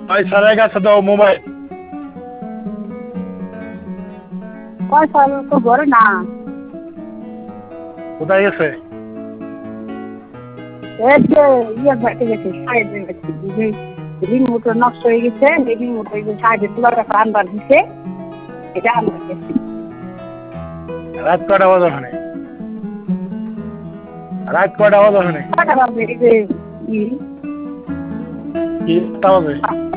ওই স্যারের কাছে দাও মোবাইল। পয়সা তো ঘরে না। কোথায় গেছে? এই যে বাড়িতে গেছে সাইডে গেছে, রিমোট নষ্ট হয়ে গেছে, রিমোট সাইডে তোলার কাছে আনবার দিছে, এটা আনবার গেছি। রাত কটা বাজে ওখানে? রাত কটা বাজে ওখানে? কটা বাজে? এই যে কি 8টা বাজে?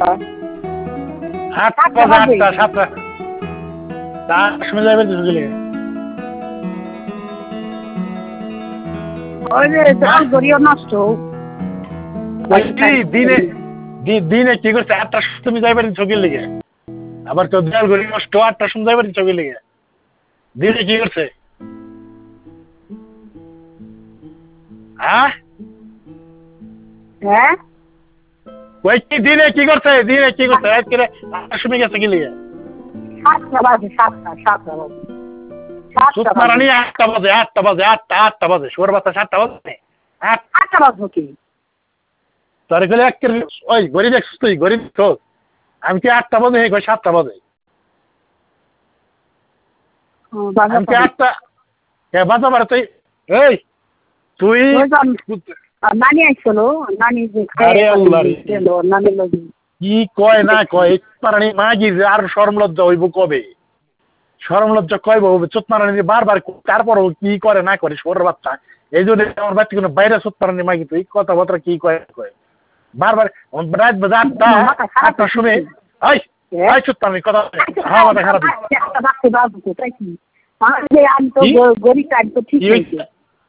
8টা বাজে, 8টা 7টা। তার সময় যাবে তো গেলে। ওই যে জল গড়িও নষ্ট। দিনে কি করছে? 8টার সময় তুমি যাইবে চোখের লেগে, আবার তো দেয়াল ঘড়ি নষ্ট। 8টার সময় যাইবে চোখের লেগে, দিনে কি করছে? হ্যাঁ হ্যাঁ ওই কি দিনে কি করছে? দিনে কি করছে? রাত করে 8টার সময় গেছে কি লেগে? 7টা বাজে, 7টা বাজে। সুতরাং 8টা বাজে, 8টা বাজে, 8টা বাজে। শোর বাচ্চা 7টা বাজে। 8টা বাজবো কি? তোর গেলে ওই গরিব দেখছিস তুই? গরিব তো আমি কি 8টা বাজে? 7টা বাজে। আমি কি 8টা বাজা পারে তুই? এই তুই নানি আইছিল, নানি যে নানি লজি কি কয় না কয় পারানি মাগি আর শরম লজ্জা হইব কবে? শরম লজ্জা কইব চোট মারানি বারবার, তারপরও কি করে না করে শোর বাচ্চা। এই জন্য আমার বাচ্চা কোনো বাইরে চোট মারানি মাগি তুই কথাবার্তা কি কয় কয় বারবার। রাত বাজে 8টার সময় এই চোট মারানি কথা হ্যাঁ মাথা খারাপ। আমি তো গরিব তো ঠিক হয়েছে।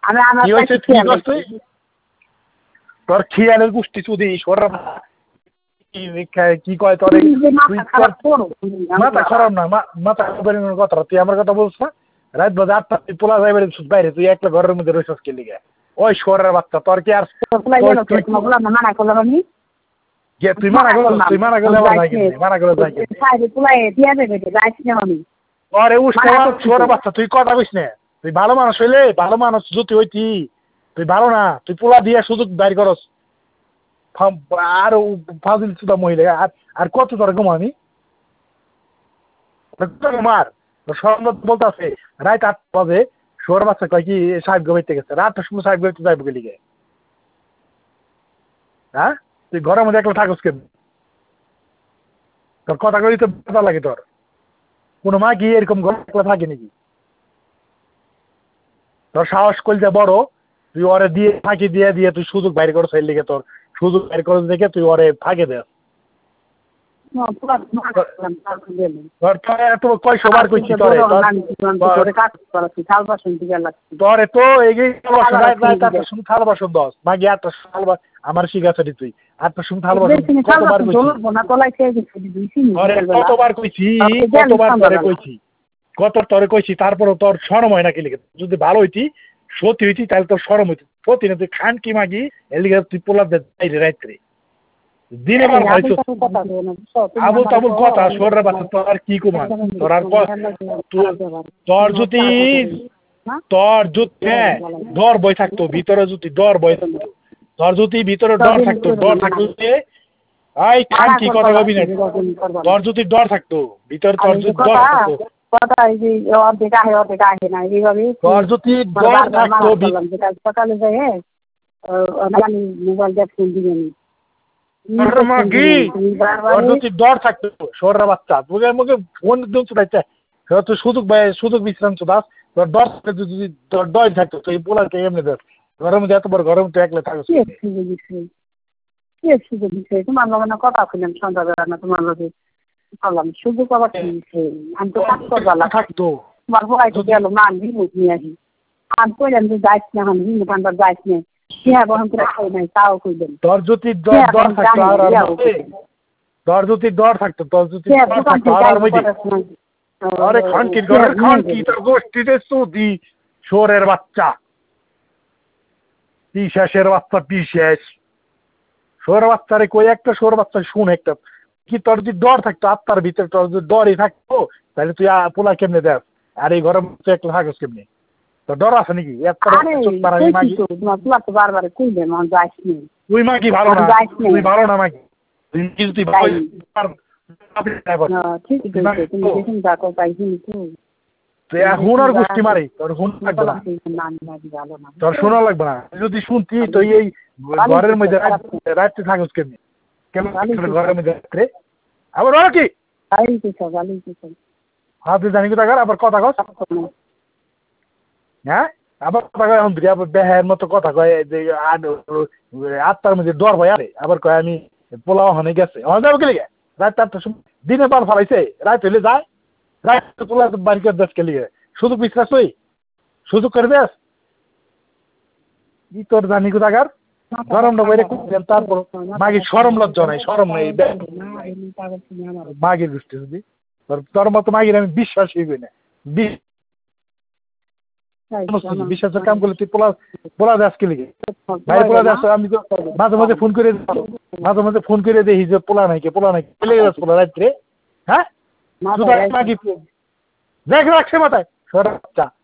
তোর খিয়ালের গোষ্ঠী চুদি সর কি কয় তোর? মাথা খারাপ না, মাথা খারাপ কথা। তুই আমার কথা বলছ না? রাত বাজে 8টা তুই পোলা যাইবে বাইরে, তুই একটা ঘরের মধ্যে রয়েছিস কে লিগে? ওই শোরের বাচ্চা তোর কি আর মানা করলাম আমি? তুই মানা করলো? তুই মানা করলে মানা করলে আরে শোরের বাচ্চা তুই কথা কইস না। তুই ভালো মানুষ হইলে, ভালো মানুষ যদি হইতি, তুই ভালো না। তুই পোলা দিয়ে সুযোগ বাইর করস আর ফাজিল সুদা মহিলা। আর কত তোর ঘুম আমি ঘুমার বলতে আছে রাত 8টা বাজে শোর বাচ্চা কয় কি সাহেব গাইতে গেছে। রাতটার সময় সাহেব গাইতে যাইব গেলি গে? হ্যাঁ তুই ঘরের মধ্যে একলা থাকস কেন? তোর কথা কই তো ভালো লাগে? তোর কোনো মা কি এরকম ঘরে একলা থাকে নাকি? তোর সাহস কইতে বড়, তুই ওরে দিয়ে ফাঁকি দিয়ে দিয়ে তুই সুযোগ বাইর করছ। এর লিগে তোর সুযোগ বাইর করে দেখে তুই ওরে ফাঁকে দেস। কয় সবার কইছি তোরে তো এগিয়ে থাল বাসন দশ মাগি 8টা আমার শিখাচ্ছি তুই 8টার সময় থাল বাসন কতবার কইছি কত তরে কইছি। তারপরে তোর শরম হয় না কি লিখে? যদি ভালো হইতি সত্যি হইতি তাহলে তোর শরম হইতি। সত্যি না তুই খান কি মাগি এর লিগে তুই পোলা রাত্রে দিনে বার ভাইছো আবুল তাবুল কথা শোরের বাচ্চা। তোর কি কুমার তোর আর তোর যদি ডর বই থাকতো ভিতরে, যদি ডর বই থাকতো, তোর যদি ভিতরে ডর থাকতো এই খান কি কথা কবি না? তোর যদি ডর থাকতো ভিতরে, তোর যদি ডর থাকতো, তোর যদি ডর থাকতো সকালে যায় মোবাইল দিয়ে ফোন দিবেন ডর থাকতো শোরের বাচ্চা মুখে মুখে ফোন দিন চুটাইতে তুই সুযোগ বিশ্রাম চুদাস। তোর ডর থাকতো, যদি তোর ডর থাকতো তুই পোলারকে এমনি দেখ ঘরের মধ্যে এত বড় ঘরের মধ্যে একলে থাকো। তোমার লগে না কথা শুনলাম সন্ধ্যাবেলা না, তোমার লগে বললাম সুযোগ আবার আমি তো কাজ করবার থাকতো তোমার ভয় তো গেল না আমি রিমোট নিয়ে আসি। আমি কইলাম যে যাইস না, আমি রিমোট আনবার যাইস না। হ্যাঁ বরং করে খাই নাই তাও কইলেন তোর যদি ডর থাকতো তোর যদি ডর থাকতো আরে খানকির ঘরের খানকি তোর গোষ্ঠীতে চুদি শোরের বাচ্চা পিশাসের বাচ্চা পিশাস শোর বাচ্চারে কই একটা শোর বাচ্চা শুন একটা কি তোর যদি ডর থাকতো আত্মার ভিতরে, তোর যদি ডরই থাকতো তাহলে তুই পোলা কেমনে দেখ? আর এই ঘরের মধ্যে একটা থাকস কেমনে? তোর ডর আছে নাকি? তুই মাগি ভালো না, তুই ভালো না মাগি। যদি তাই। ঠিক বলছো তুমি দেখুন দেখো পাইছি তো হুনার গোষ্ঠী মারে তোর হুন লাগবে না ভালো না তোর শোনা লাগবে না যদি শুনতি তো এই ঘরের মধ্যে রাত্রে থাকস কেমনি কেমন ঘরের মধ্যে রাত্রে আবার ওরা কি হাতে জানি কথা কর আবার কথা কস হ্যাঁ আবার কথা কয় এখন আবার বেহায়ের মতো কথা কয় যে আটটার মধ্যে ডর ভয় আরে আবার কয় আমি পোলাও হনে গেছে হনে যাবো কে রাত 8টার সময় দিনে পাল ফালাইছে রাত হইলে যায় রাত পোলা বাড়ি করে দেশ কে লিগে শুধু বিশ্বাস হই সুযোগ করে দেস কি তোর জানি কোথাকার গরমটা বইরে তারপর মাগির সরম লজ্জা নাই সরম নাই মাগির গোষ্ঠী যদি তোর মতো মাগির আমি বিশ্বাসই করি না বিশ্বাসের কাম করলে তুই পোলা দাস কে লিগে ভাই পোলা দাস আমি তো মাঝে মাঝে ফোন করে দেখি যে পোলা নাই কে লেগে যাচ্ছে পোলা রাত্রে হ্যাঁ মাগি দেখ রাখছে মাথায় সরা